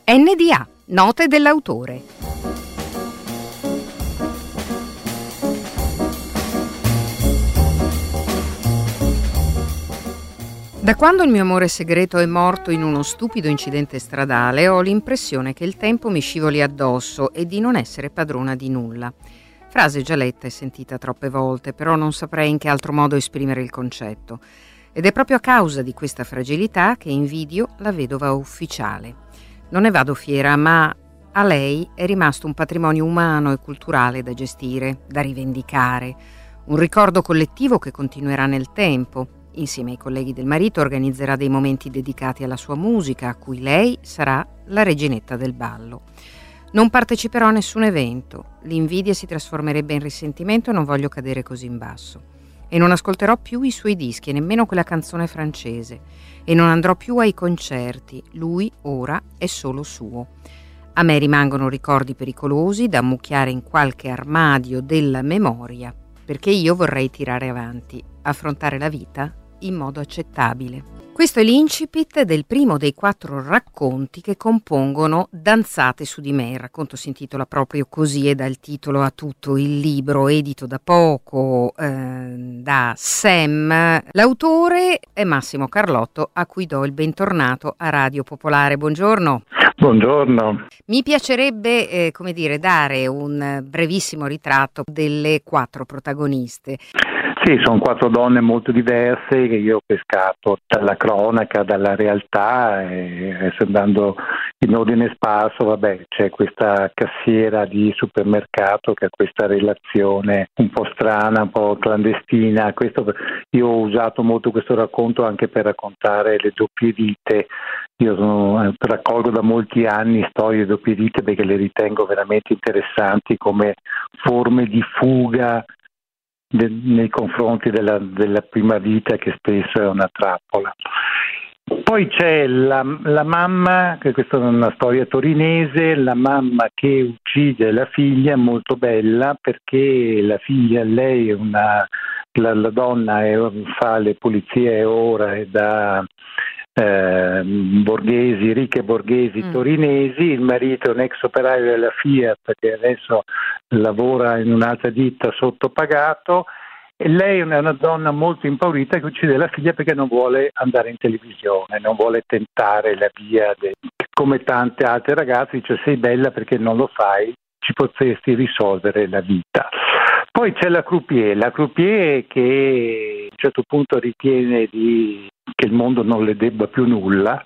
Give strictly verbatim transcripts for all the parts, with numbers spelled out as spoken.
N D A, note dell'autore. Da quando il mio amore segreto è morto in uno stupido incidente stradale, ho l'impressione che il tempo mi scivoli addosso e di non essere padrona di nulla. Frase già letta e sentita troppe volte, però non saprei in che altro modo esprimere il concetto. Ed è proprio a causa di questa fragilità che invidio la vedova ufficiale. Non ne vado fiera, ma a lei è rimasto un patrimonio umano e culturale da gestire, da rivendicare, un ricordo collettivo che continuerà nel tempo. Insieme ai colleghi del marito organizzerà dei momenti dedicati alla sua musica, a cui lei sarà la reginetta del ballo. Non parteciperò a nessun evento, l'invidia si trasformerebbe in risentimento e non voglio cadere così in basso. E non ascolterò più i suoi dischi e nemmeno quella canzone francese. E non andrò più ai concerti, lui ora è solo suo. A me rimangono ricordi pericolosi da ammucchiare in qualche armadio della memoria, perché io vorrei tirare avanti, affrontare la vita in modo accettabile. Questo è l'incipit del primo dei quattro racconti che compongono Danzate su di me. Il racconto si intitola proprio così e dà il titolo a tutto il libro, edito da poco eh, da Sam. L'autore è Massimo Carlotto, a cui do il bentornato a Radio Popolare. Buongiorno. Buongiorno. Mi piacerebbe, eh, come dire, dare un brevissimo ritratto delle quattro protagoniste. Sì, sono quattro donne molto diverse che io ho pescato dalla cronaca, dalla realtà, e adesso andando in ordine sparso, vabbè, c'è questa cassiera di supermercato che ha questa relazione un po' strana, un po' clandestina. Questo, io ho usato molto questo racconto anche per raccontare le doppie vite. Io sono, raccolgo da molti anni storie doppie vite perché le ritengo veramente interessanti come forme di fuga de, nei confronti della, della prima vita, che spesso è una trappola. Poi c'è la, la mamma, che questa è una storia torinese, la mamma che uccide la figlia, molto bella, perché la figlia, lei è una, la, la donna è, fa le pulizie ora e da Eh, borghesi, ricche borghesi mm. torinesi. Il marito è un ex operaio della Fiat che adesso lavora in un'altra ditta sottopagato, e lei è una donna molto impaurita che uccide la figlia perché non vuole andare in televisione, non vuole tentare la via de... come tante altre ragazze. Dice: sei bella, perché non lo fai, ci potresti risolvere la vita. Poi c'è la croupier, la croupier che a un certo punto ritiene di che il mondo non le debba più nulla,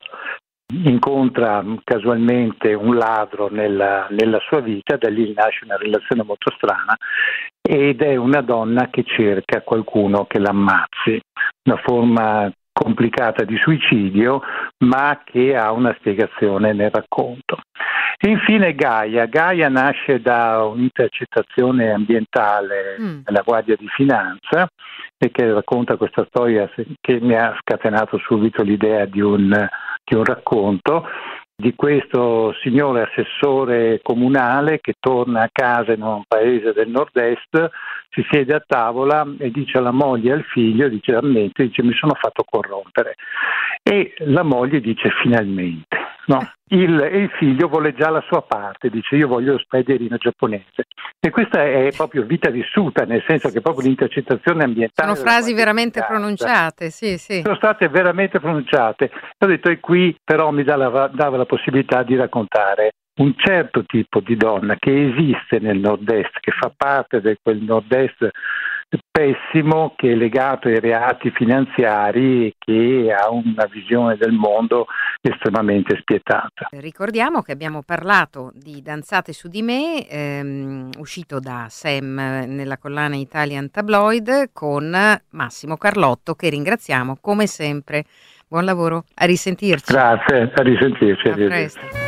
incontra casualmente un ladro nella, nella sua vita, da lì nasce una relazione molto strana, ed è una donna che cerca qualcuno che l'ammazzi, una forma complicata di suicidio, ma che ha una spiegazione nel racconto. E infine Gaia. Gaia nasce da un'intercettazione ambientale mm. della Guardia di Finanza, e che racconta questa storia che mi ha scatenato subito l'idea di un, di un racconto di questo signore assessore comunale che torna a casa in un paese del nord-est, si siede a tavola e dice alla moglie e al figlio, dice ammette, dice mi sono fatto corrompere, e la moglie dice finalmente, no? Il, e il figlio vuole già la sua parte, dice io voglio lo spederino giapponese. E questa è proprio vita vissuta, nel senso che proprio l'intercettazione ambientale sono frasi veramente pronunciate, sì, sì. Sono state veramente pronunciate. Ho detto, e qui però mi dava, dava la possibilità di raccontare un certo tipo di donna che esiste nel nord-est, che fa parte di quel nord-est pessimo, che è legato ai reati finanziari e che ha una visione del mondo estremamente spietata. Ricordiamo che abbiamo parlato di Danzate su di me, ehm, uscito da Sam nella collana Italian Tabloid, con Massimo Carlotto, che ringraziamo come sempre. Buon lavoro, a risentirci. Grazie, a risentirci. A presto.